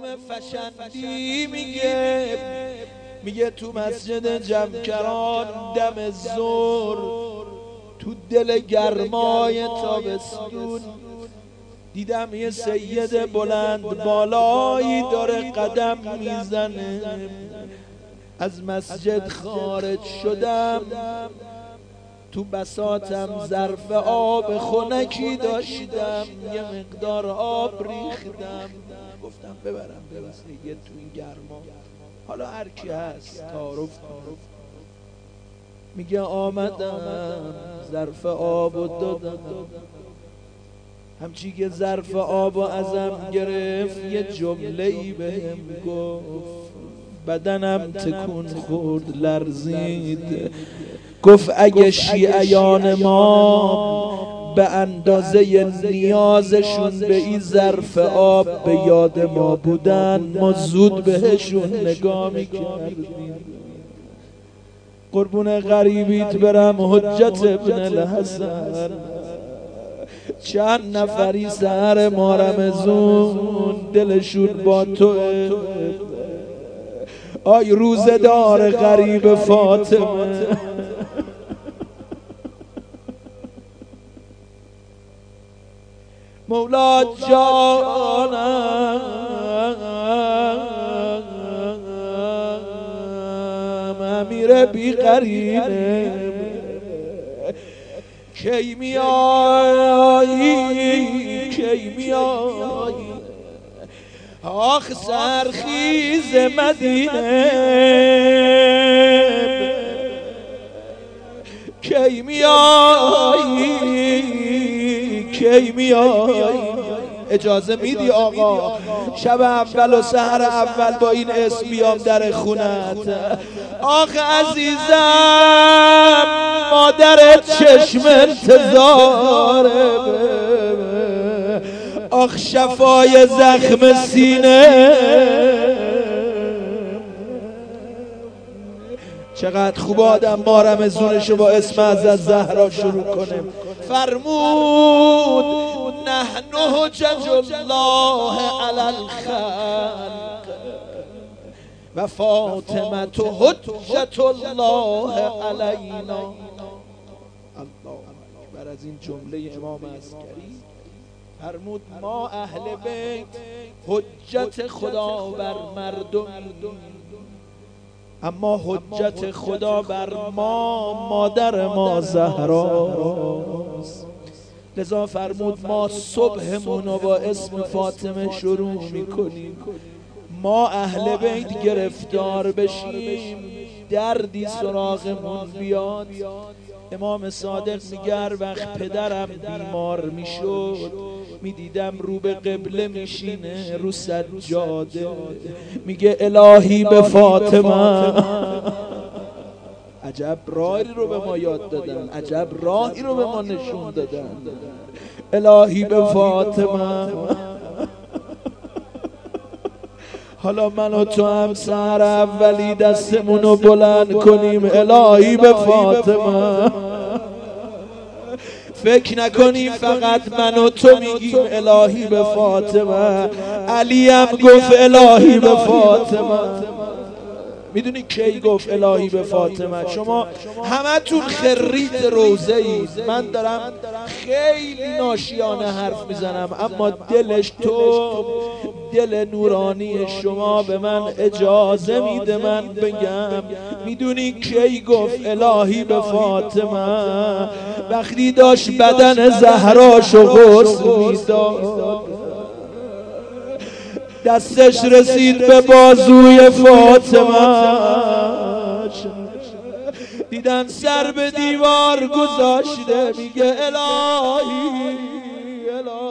فشندی میگه تو مسجد جمکران دم ظهر تو دل گرمای تابستون دیدم یه سید بلند بالایی داره قدم میزنه. از مسجد خارج شدم، تو بساطم ظرف آب خنکی داشتم، یه مقدار آب ریختم، گفتم ببرم به سید تو این گرما، حالا هر کی هست تعارف. میگه آمدم ظرف آبو دادم، همچی که ظرف آبو ازم گرفت یه جمله‌ای بهم گفت، بدنم تکون خورد، لرزید. گفت اگه شیعیان ما به اندازه نیازشون به این ظرف آب به یاد ما بودن، ما زود بهشون نگاه میکردیم. قربون غریبیت برم حجت ابن الحسن، چند نفری سحر ما رمضون دلشون با توه. آی روزدار غریب فاطمه، مولا جانم امیر بی قرینه، کی میایی کی میایی آخ سرخیز مدینه، کی میایی کی میایی. اجازه میدی آقا شب اول و سحر اول با این اسم بیام در خونت؟ آخ عزیزم مادر چشم انتظاره، آخ شفای زخم سینه. چقدر خوب آدم ما رمضونشو با اسم از زهرا شروع کنه. فرمود نحن حجج الله علی الخلق و فاطمه حجت الله علینا. الله اکبر. از این جمله امام عسکری فرمود ما اهل بیت حجت خدا بر مردم، اما حجت خدا بر ما مادر ما زهراست. لذا فرمود ما صبحمون رو با اسم فاطمه شروع میکنیم. ما اهل بیت گرفتار بشیم دردی سراغمون بیاد. امام صادق میگه هر وقت پدرم بیمار میشد میدیدم رو به قبله میشینه رو سجاده، میگه الهی به فاطمه. عجب راهی رو به ما یاد دادن، عجب راهی رو به ما نشون دادن. الهی به فاطمه. حالا من و تو هم سحر اولی دستمون رو بلند کنیم الهی به فاطمه. فکر نکنیم فقط من و تو میگیم الهی به فاطمه، علی هم گفت الهی به فاطمه. میدونی کی گفت الهی به فاطمه؟ شما همه تون خرید روزه اید، من دارم خیلی ناشیانه حرف میزنم، اما دلش تو دل نورانی شما به من اجازه میده من بگم. میدونی کی گفت الهی به فاطمه؟ وقتی داشت بدن زهراشو غسل میداد، دستش رسید به بازوی فاطمه، دیدن سر به دیوار گذاشته، میگه الهی الهی